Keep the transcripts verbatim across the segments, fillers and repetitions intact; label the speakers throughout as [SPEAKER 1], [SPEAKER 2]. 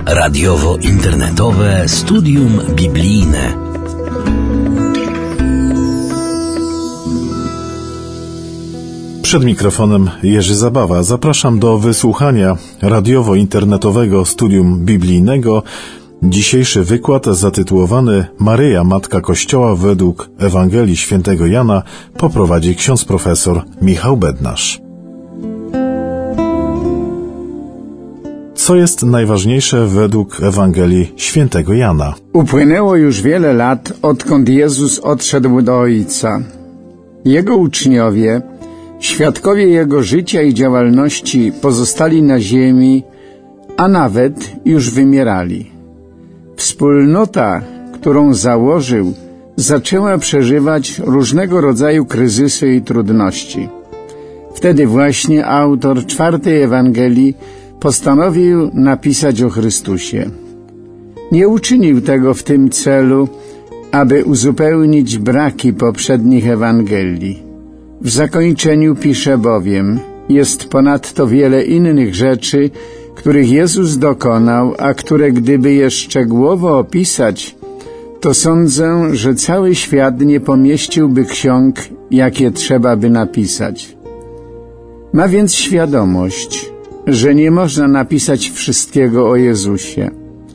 [SPEAKER 1] Radiowo-internetowe studium biblijne.
[SPEAKER 2] Przed mikrofonem Jerzy Zabawa. Zapraszam do wysłuchania radiowo-internetowego studium biblijnego. Dzisiejszy wykład zatytułowany Maryja, Matka Kościoła według Ewangelii Świętego Jana poprowadzi ksiądz profesor Michał Bednarz. Co jest najważniejsze według Ewangelii Świętego Jana?
[SPEAKER 3] Upłynęło już wiele lat, odkąd Jezus odszedł do Ojca. Jego uczniowie, świadkowie Jego życia i działalności, pozostali na ziemi, a nawet już wymierali. Wspólnota, którą założył, zaczęła przeżywać różnego rodzaju kryzysy i trudności. Wtedy właśnie autor czwartej Ewangelii postanowił napisać o Chrystusie. Nie uczynił tego w tym celu, aby uzupełnić braki poprzednich Ewangelii. W zakończeniu pisze bowiem: jest ponadto wiele innych rzeczy, których Jezus dokonał, a które gdyby je szczegółowo opisać, to sądzę, że cały świat nie pomieściłby ksiąg, jakie trzeba by napisać. Ma więc świadomość, że nie można napisać wszystkiego o Jezusie.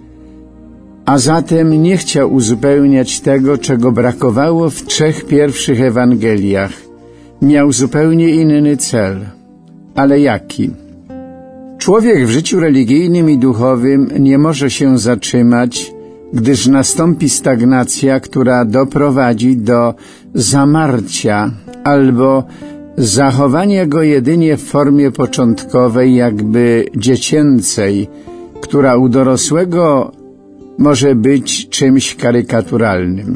[SPEAKER 3] A zatem nie chciał uzupełniać tego, czego brakowało w trzech pierwszych Ewangeliach. Miał zupełnie inny cel. Ale jaki? Człowiek w życiu religijnym i duchowym nie może się zatrzymać, gdyż nastąpi stagnacja, która doprowadzi do zamarcia albo zachowania go jedynie w formie początkowej, jakby dziecięcej, która u dorosłego może być czymś karykaturalnym.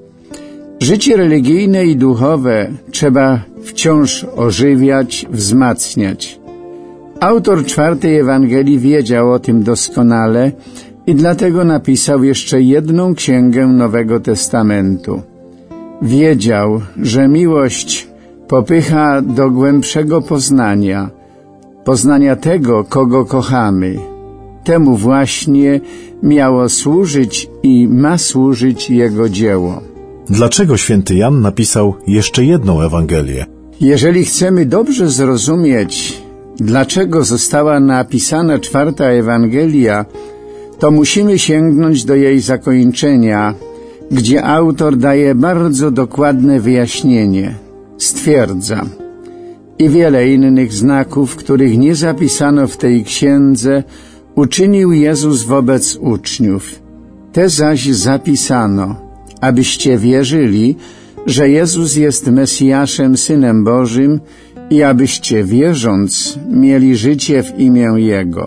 [SPEAKER 3] Życie religijne i duchowe trzeba wciąż ożywiać, wzmacniać. Autor czwartej Ewangelii wiedział o tym doskonale i dlatego napisał jeszcze jedną księgę Nowego Testamentu. Wiedział, że miłość popycha do głębszego poznania, poznania tego, kogo kochamy. Temu właśnie miało służyć i ma służyć jego dzieło.
[SPEAKER 2] Dlaczego święty Jan napisał jeszcze jedną Ewangelię?
[SPEAKER 3] Jeżeli chcemy dobrze zrozumieć, dlaczego została napisana czwarta Ewangelia, to musimy sięgnąć do jej zakończenia, gdzie autor daje bardzo dokładne wyjaśnienie. Stwierdza: i wiele innych znaków, których nie zapisano w tej księdze, uczynił Jezus wobec uczniów. Te zaś zapisano, abyście wierzyli, że Jezus jest Mesjaszem, Synem Bożym, i abyście, wierząc, mieli życie w imię Jego.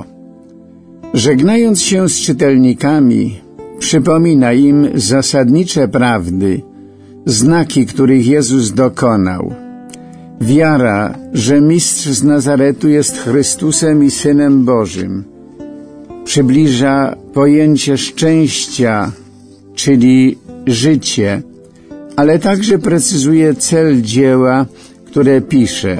[SPEAKER 3] Żegnając się z czytelnikami, przypomina im zasadnicze prawdy, znaki, których Jezus dokonał. Wiara, że Mistrz z Nazaretu jest Chrystusem i Synem Bożym. Przybliża pojęcie szczęścia, czyli życie, ale także precyzuje cel dzieła, które pisze.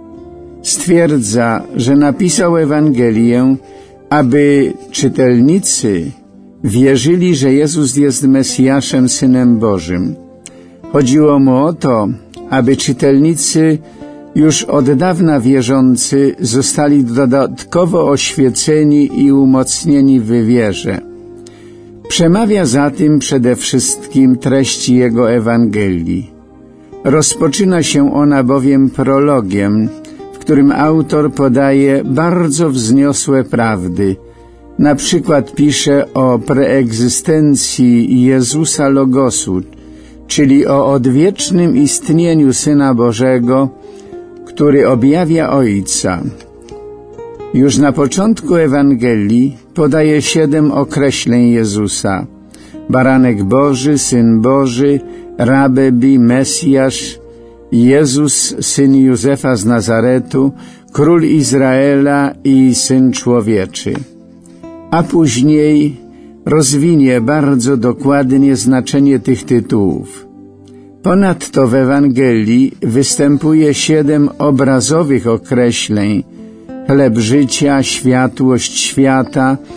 [SPEAKER 3] Stwierdza, że napisał Ewangelię, aby czytelnicy wierzyli, że Jezus jest Mesjaszem, Synem Bożym. Chodziło mu o to, aby czytelnicy, już od dawna wierzący, zostali dodatkowo oświeceni i umocnieni w wierze. Przemawia za tym przede wszystkim treść jego Ewangelii. Rozpoczyna się ona bowiem prologiem, w którym autor podaje bardzo wzniosłe prawdy. Na przykład pisze o preegzystencji Jezusa Logosu, czyli o odwiecznym istnieniu Syna Bożego, który objawia Ojca. Już na początku Ewangelii podaje siedem określeń Jezusa: Baranek Boży, Syn Boży, Rabebi, Mesjasz, Jezus, Syn Józefa z Nazaretu, Król Izraela i Syn Człowieczy. A później rozwinie bardzo dokładnie znaczenie tych tytułów. Ponadto w Ewangelii występuje siedem obrazowych określeń: chleb życia, światłość świata,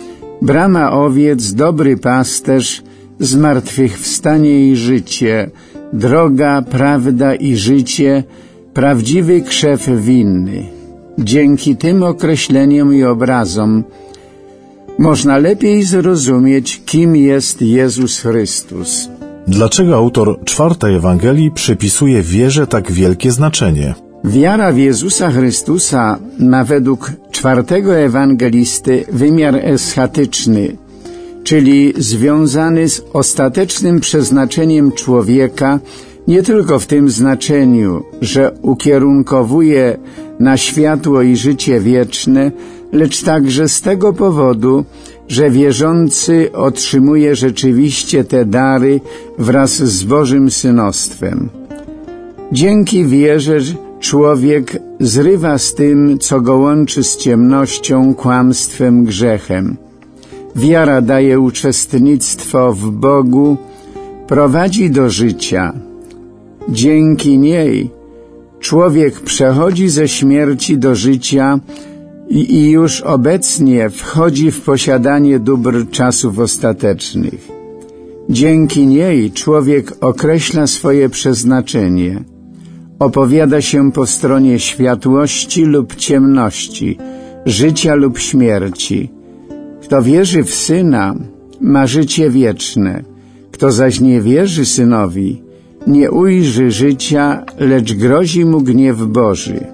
[SPEAKER 3] brama owiec, dobry pasterz, zmartwychwstanie i życie, droga, prawda i życie, prawdziwy krzew winny. Dzięki tym określeniom i obrazom można lepiej zrozumieć, kim jest Jezus Chrystus.
[SPEAKER 2] Dlaczego autor czwartej Ewangelii przypisuje wierze tak wielkie znaczenie?
[SPEAKER 3] Wiara w Jezusa Chrystusa ma według czwartego ewangelisty wymiar eschatyczny, czyli związany z ostatecznym przeznaczeniem człowieka, nie tylko w tym znaczeniu, że ukierunkowuje na światło i życie wieczne, lecz także z tego powodu, że wierzący otrzymuje rzeczywiście te dary wraz z Bożym synostwem. Dzięki wierze człowiek zrywa z tym, co go łączy z ciemnością, kłamstwem, grzechem. Wiara daje uczestnictwo w Bogu, prowadzi do życia. Dzięki niej człowiek przechodzi ze śmierci do życia i, i już obecnie wchodzi w posiadanie dóbr czasów ostatecznych. Dzięki niej człowiek określa swoje przeznaczenie. Opowiada się po stronie światłości lub ciemności, życia lub śmierci. Kto wierzy w Syna, ma życie wieczne. Kto zaś nie wierzy Synowi, nie ujrzy życia, lecz grozi mu gniew Boży.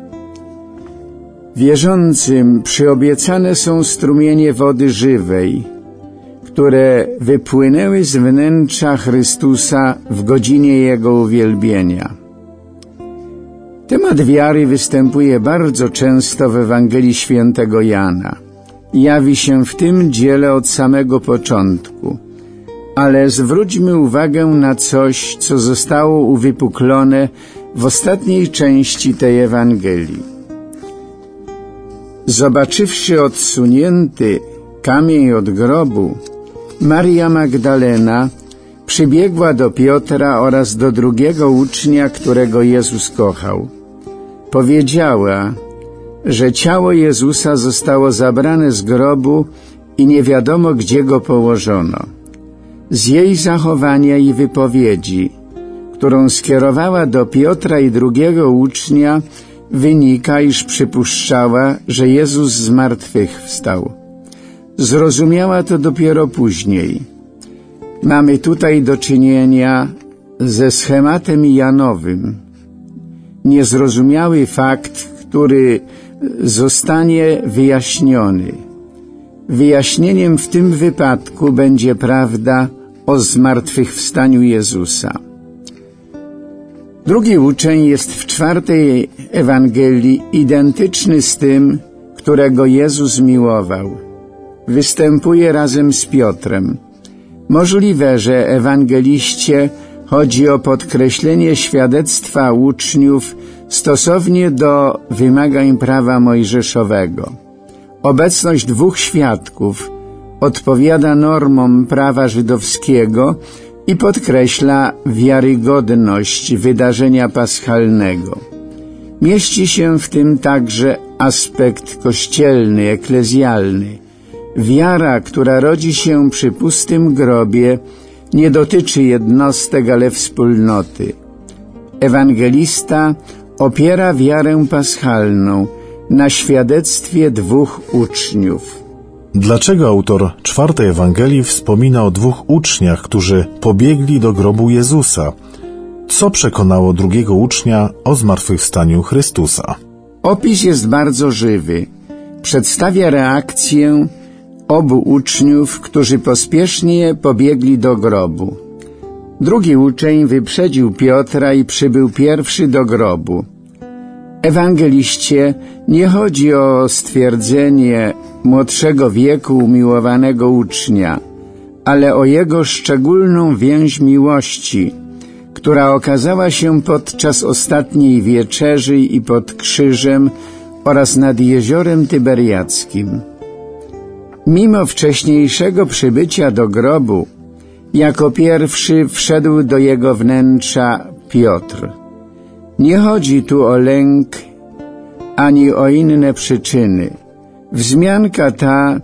[SPEAKER 3] Wierzącym przyobiecane są strumienie wody żywej, które wypłynęły z wnętrza Chrystusa w godzinie Jego uwielbienia. Temat wiary występuje bardzo często w Ewangelii Świętego Jana. Jawi się w tym dziele od samego początku. Ale zwróćmy uwagę na coś, co zostało uwypuklone w ostatniej części tej Ewangelii. Zobaczywszy odsunięty kamień od grobu, Maria Magdalena przybiegła do Piotra oraz do drugiego ucznia, którego Jezus kochał. Powiedziała, że ciało Jezusa zostało zabrane z grobu i nie wiadomo, gdzie go położono. Z jej zachowania i wypowiedzi, którą skierowała do Piotra i drugiego ucznia, wynika, iż przypuszczała, że Jezus z martwych wstał. Zrozumiała to dopiero później. Mamy tutaj do czynienia ze schematem janowym. Niezrozumiały fakt, który zostanie wyjaśniony. Wyjaśnieniem w tym wypadku będzie prawda o zmartwychwstaniu Jezusa. Drugi uczeń jest w czwartej Ewangelii identyczny z tym, którego Jezus miłował. Występuje razem z Piotrem. Możliwe, że ewangeliście chodzi o podkreślenie świadectwa uczniów stosownie do wymagań prawa mojżeszowego. Obecność dwóch świadków odpowiada normom prawa żydowskiego i podkreśla wiarygodność wydarzenia paschalnego. Mieści się w tym także aspekt kościelny, eklezjalny. Wiara, która rodzi się przy pustym grobie, nie dotyczy jednostek, ale wspólnoty. Ewangelista opiera wiarę paschalną na świadectwie dwóch uczniów.
[SPEAKER 2] Dlaczego autor czwartej Ewangelii wspomina o dwóch uczniach, którzy pobiegli do grobu Jezusa? Co przekonało drugiego ucznia o zmartwychwstaniu Chrystusa?
[SPEAKER 3] Opis jest bardzo żywy. Przedstawia reakcję obu uczniów, którzy pospiesznie pobiegli do grobu. Drugi uczeń wyprzedził Piotra i przybył pierwszy do grobu. Ewangeliście nie chodzi o stwierdzenie młodszego wieku umiłowanego ucznia, ale o jego szczególną więź miłości, która okazała się podczas ostatniej wieczerzy i pod krzyżem oraz nad jeziorem Tyberiackim. Mimo wcześniejszego przybycia do grobu, jako pierwszy wszedł do jego wnętrza Piotr. Nie chodzi tu o lęk ani o inne przyczyny. Wzmianka ta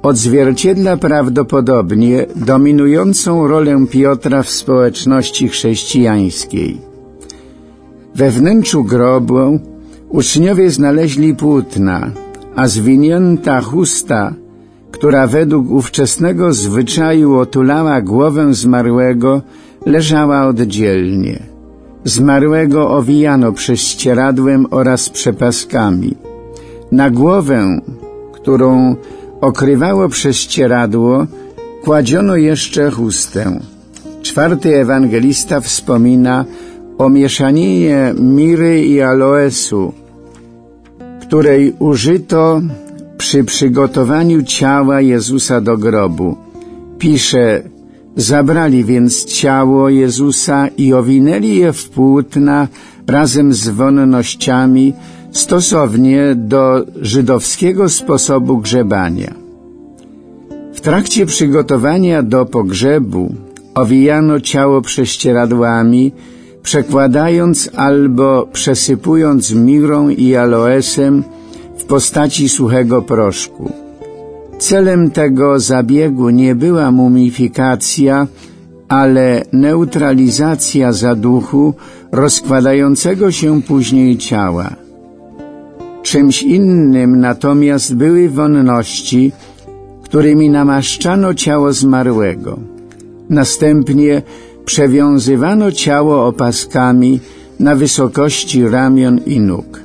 [SPEAKER 3] odzwierciedla prawdopodobnie dominującą rolę Piotra w społeczności chrześcijańskiej. We wnętrzu grobu uczniowie znaleźli płótna, a zwinięta chusta, która według ówczesnego zwyczaju otulała głowę zmarłego, leżała oddzielnie. Zmarłego owijano prześcieradłem oraz przepaskami. Na głowę, którą okrywało prześcieradło, kładziono jeszcze chustę. Czwarty ewangelista wspomina o mieszaninie miry i aloesu, której użyto przy przygotowaniu ciała Jezusa do grobu. Pisze: zabrali więc ciało Jezusa i owinęli je w płótna razem z wonnościami, stosownie do żydowskiego sposobu grzebania. W trakcie przygotowania do pogrzebu owijano ciało prześcieradłami, przekładając albo przesypując mirą i aloesem w postaci suchego proszku. Celem tego zabiegu nie była mumifikacja, ale neutralizacja zaduchu rozkładającego się później ciała. Czymś innym natomiast były wonności, którymi namaszczano ciało zmarłego. Następnie przewiązywano ciało opaskami na wysokości ramion i nóg.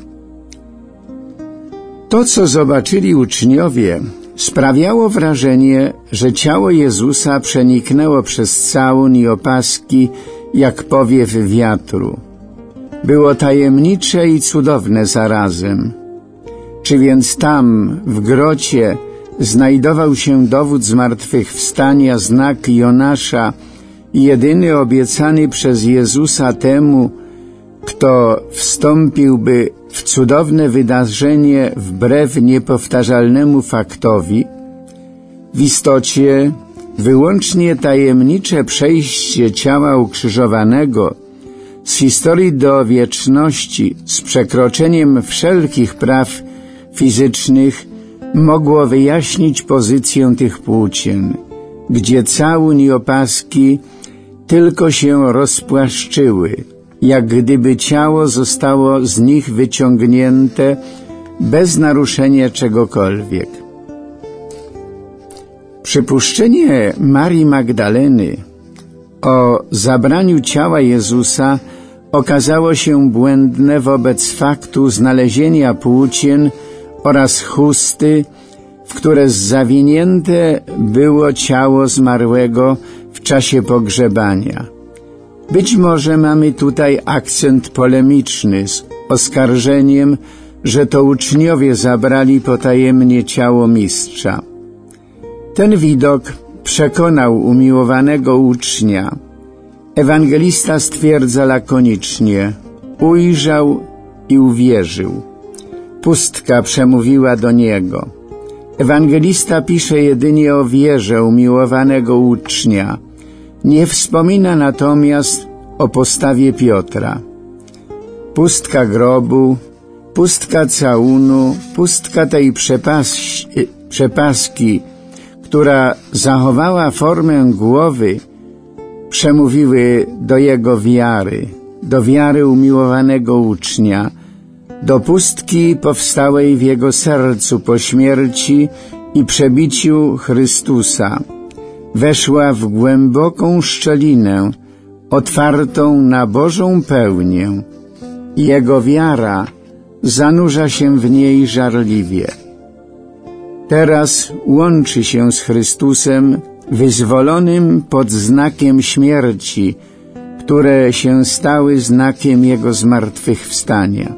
[SPEAKER 3] To, co zobaczyli uczniowie, sprawiało wrażenie, że ciało Jezusa przeniknęło przez całun i opaski jak powiew wiatru. Było tajemnicze i cudowne zarazem. Czy więc tam, w grocie, znajdował się dowód zmartwychwstania, znak Jonasza, jedyny obiecany przez Jezusa temu, kto wstąpiłby w cudowne wydarzenie wbrew niepowtarzalnemu faktowi? W istocie wyłącznie tajemnicze przejście ciała ukrzyżowanego z historii do wieczności z przekroczeniem wszelkich praw fizycznych mogło wyjaśnić pozycję tych płócien, gdzie całun i opaski tylko się rozpłaszczyły, jak gdyby ciało zostało z nich wyciągnięte bez naruszenia czegokolwiek. Przypuszczenie Marii Magdaleny o zabraniu ciała Jezusa okazało się błędne wobec faktu znalezienia płócien oraz chusty, w które zawinięte było ciało zmarłego w czasie pogrzebania. Być może mamy tutaj akcent polemiczny z oskarżeniem, że to uczniowie zabrali potajemnie ciało mistrza. Ten widok przekonał umiłowanego ucznia. Ewangelista stwierdza lakonicznie: ujrzał i uwierzył. Pustka przemówiła do niego. Ewangelista pisze jedynie o wierze umiłowanego ucznia. Nie wspomina natomiast o postawie Piotra. Pustka grobu, pustka całunu, pustka tej przepas przepaski, która zachowała formę głowy, przemówiły do jego wiary, do wiary umiłowanego ucznia, do pustki powstałej w jego sercu po śmierci i przebiciu Chrystusa. Weszła w głęboką szczelinę, otwartą na Bożą pełnię. Jego wiara zanurza się w niej żarliwie. Teraz łączy się z Chrystusem, wyzwolonym pod znakiem śmierci, które się stały znakiem Jego zmartwychwstania.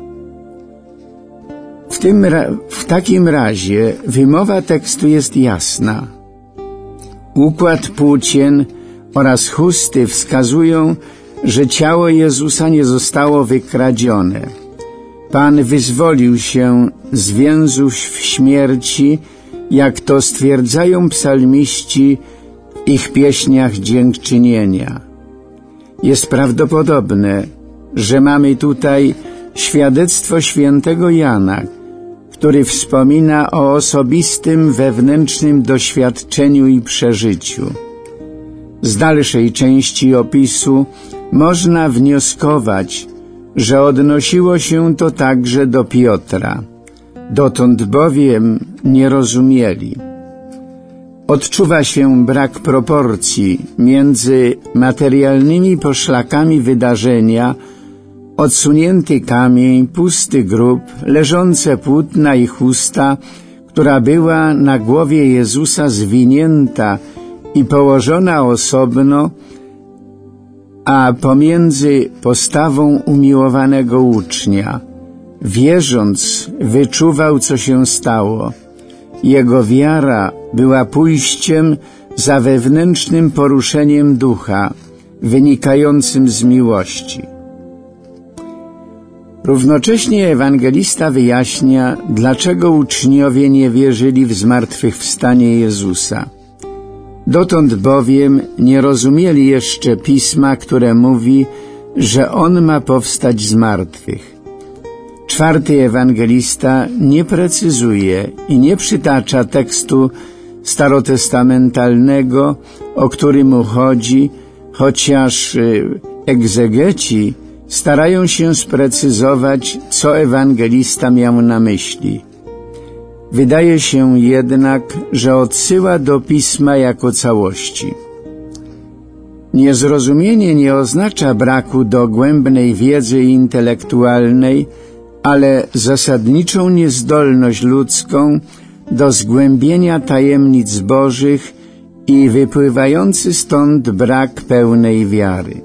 [SPEAKER 3] W, tym, w takim razie wymowa tekstu jest jasna. Układ płócien oraz chusty wskazują, że ciało Jezusa nie zostało wykradzione. Pan wyzwolił się z więzów śmierci, jak to stwierdzają psalmiści w ich pieśniach dziękczynienia. Jest prawdopodobne, że mamy tutaj świadectwo świętego Jana, który wspomina o osobistym wewnętrznym doświadczeniu i przeżyciu. Z dalszej części opisu można wnioskować, że odnosiło się to także do Piotra. Dotąd bowiem nie rozumieli. Odczuwa się brak proporcji między materialnymi poszlakami wydarzenia, odsunięty kamień, pusty grób, leżące płótna i chusta, która była na głowie Jezusa zwinięta i położona osobno, a pomiędzy postawą umiłowanego ucznia. Wierząc, wyczuwał, co się stało. Jego wiara była pójściem za wewnętrznym poruszeniem ducha, wynikającym z miłości. Równocześnie ewangelista wyjaśnia, dlaczego uczniowie nie wierzyli w zmartwychwstanie Jezusa. Dotąd bowiem nie rozumieli jeszcze Pisma, które mówi, że On ma powstać z martwych. Czwarty ewangelista nie precyzuje i nie przytacza tekstu starotestamentalnego, o który mu chodzi, chociaż egzegeci starają się sprecyzować, co ewangelista miał na myśli. Wydaje się jednak, że odsyła do Pisma jako całości. Niezrozumienie nie oznacza braku dogłębnej wiedzy intelektualnej, ale zasadniczą niezdolność ludzką do zgłębienia tajemnic Bożych i wypływający stąd brak pełnej wiary.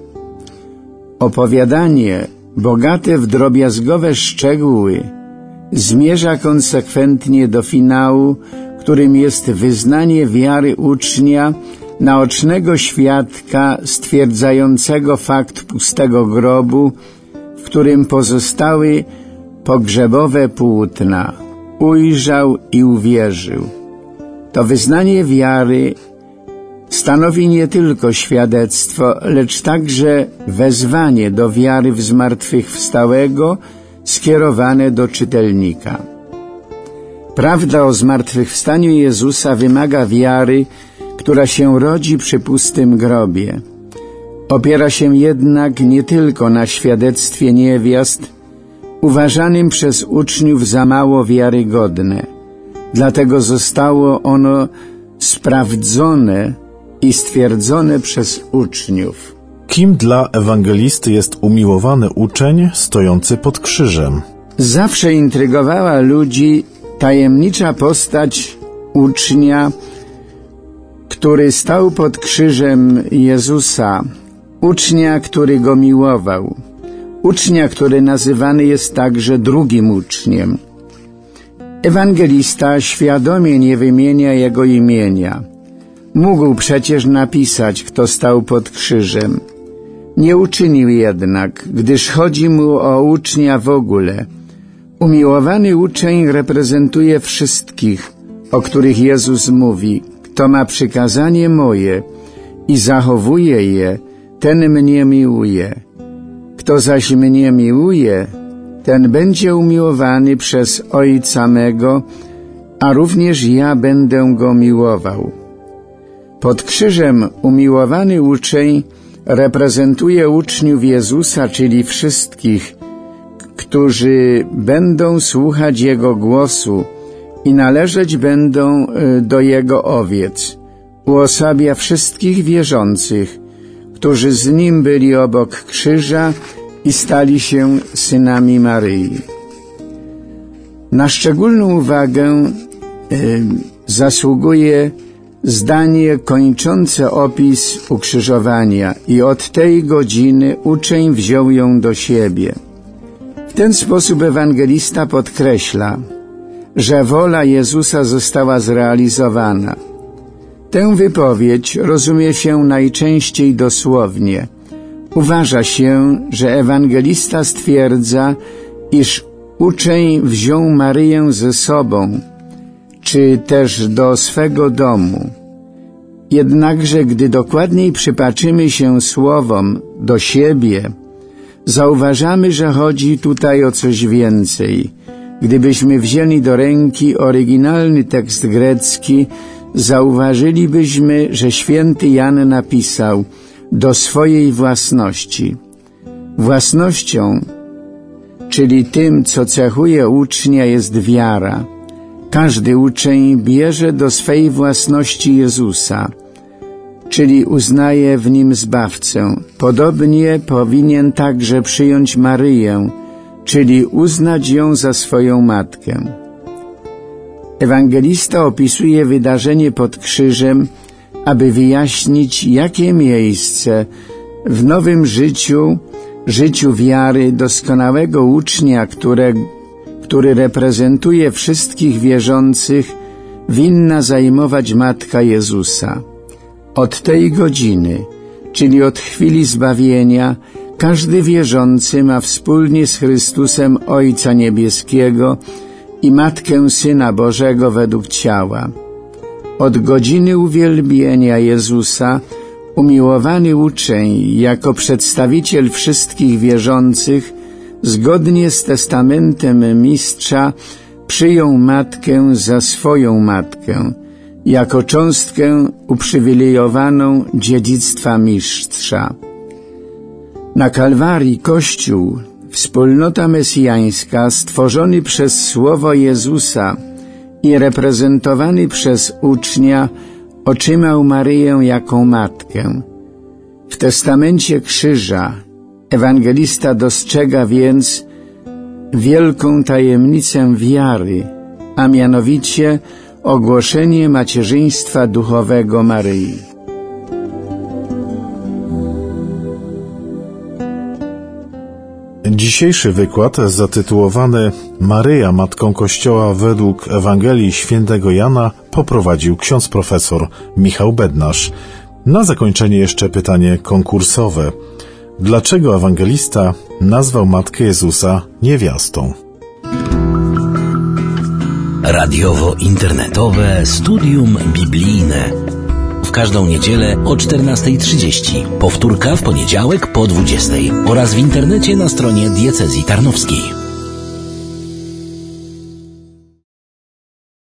[SPEAKER 3] Opowiadanie, bogate w drobiazgowe szczegóły, zmierza konsekwentnie do finału, którym jest wyznanie wiary ucznia, naocznego świadka stwierdzającego fakt pustego grobu, w którym pozostały pogrzebowe płótna. Ujrzał i uwierzył. To wyznanie wiary stanowi nie tylko świadectwo, lecz także wezwanie do wiary w zmartwychwstałego skierowane do czytelnika. Prawda o zmartwychwstaniu Jezusa wymaga wiary, która się rodzi przy pustym grobie. Opiera się jednak nie tylko na świadectwie niewiast, uważanym przez uczniów za mało wiarygodne. Dlatego zostało ono sprawdzone i stwierdzone przez uczniów.
[SPEAKER 2] Kim dla ewangelisty jest umiłowany uczeń stojący pod krzyżem?
[SPEAKER 3] Zawsze intrygowała ludzi tajemnicza postać ucznia, który stał pod krzyżem Jezusa, ucznia, który go miłował, ucznia, który nazywany jest także drugim uczniem. Ewangelista świadomie nie wymienia jego imienia. Mógł przecież napisać, kto stał pod krzyżem. Nie uczynił jednak, gdyż chodzi mu o ucznia w ogóle. Umiłowany uczeń reprezentuje wszystkich, o których Jezus mówi: kto ma przykazanie moje i zachowuje je, ten mnie miłuje. Kto zaś mnie miłuje, ten będzie umiłowany przez Ojca mego, a również ja będę go miłował. Pod krzyżem umiłowany uczeń reprezentuje uczniów Jezusa, czyli wszystkich, którzy będą słuchać Jego głosu i należeć będą do Jego owiec. Uosabia wszystkich wierzących, którzy z Nim byli obok krzyża i stali się synami Maryi. Na szczególną uwagę y, zasługuje zdanie kończące opis ukrzyżowania: i od tej godziny uczeń wziął ją do siebie. W ten sposób ewangelista podkreśla, że wola Jezusa została zrealizowana. Tę wypowiedź rozumie się najczęściej dosłownie. Uważa się, że ewangelista stwierdza, iż uczeń wziął Maryję ze sobą, czy też do swego domu. Jednakże, gdy dokładniej przypatrzymy się słowom do siebie, zauważamy, że chodzi tutaj o coś więcej. Gdybyśmy wzięli do ręki oryginalny tekst grecki, zauważylibyśmy, że święty Jan napisał do swojej własności. Własnością, czyli tym, co cechuje ucznia, jest wiara. Każdy uczeń bierze do swej własności Jezusa, czyli uznaje w Nim Zbawcę. Podobnie powinien także przyjąć Maryję, czyli uznać ją za swoją matkę. Ewangelista opisuje wydarzenie pod krzyżem, aby wyjaśnić, jakie miejsce w nowym życiu, życiu wiary doskonałego ucznia, które, który reprezentuje wszystkich wierzących, winna zajmować Matka Jezusa. Od tej godziny, czyli od chwili zbawienia, każdy wierzący ma wspólnie z Chrystusem Ojca Niebieskiego i Matkę Syna Bożego według ciała. Od godziny uwielbienia Jezusa umiłowany uczeń, jako przedstawiciel wszystkich wierzących, zgodnie z testamentem Mistrza, przyjął Matkę za swoją Matkę, jako cząstkę uprzywilejowaną dziedzictwa Mistrza. Na Kalwarii Kościół, wspólnota mesjańska, stworzony przez Słowo Jezusa i reprezentowany przez ucznia, otrzymał Maryję jako matkę. W testamencie krzyża ewangelista dostrzega więc wielką tajemnicę wiary, a mianowicie ogłoszenie macierzyństwa duchowego Maryi.
[SPEAKER 2] Dzisiejszy wykład zatytułowany Maryja Matką Kościoła według Ewangelii Świętego Jana poprowadził ksiądz profesor Michał Bednarz. Na zakończenie jeszcze pytanie konkursowe. Dlaczego ewangelista nazwał Matkę Jezusa niewiastą?
[SPEAKER 1] Radiowo-internetowe Studium Biblijne. W każdą niedzielę o czternastej trzydzieści. Powtórka w poniedziałek po dwudziestej oraz w internecie na stronie diecezji tarnowskiej.